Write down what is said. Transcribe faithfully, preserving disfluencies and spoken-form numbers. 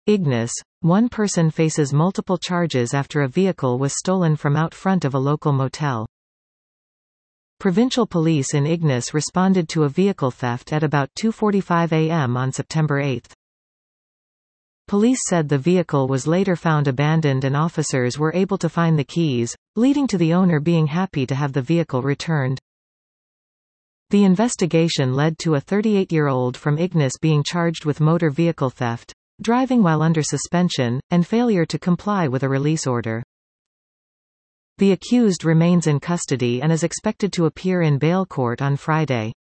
Ignis. One person faces multiple charges after a vehicle was stolen from out front of a local motel. Provincial police in Ignis responded to a vehicle theft at about two forty-five a m on September eighth. Police said the vehicle was later found abandoned and officers were able to find the keys, leading to the owner being happy to have the vehicle returned. The investigation led to a thirty-eight-year-old from Ignis being charged with motor vehicle theft, driving while under suspension, and failure to comply with a release order. The accused remains in custody and is expected to appear in bail court on Friday.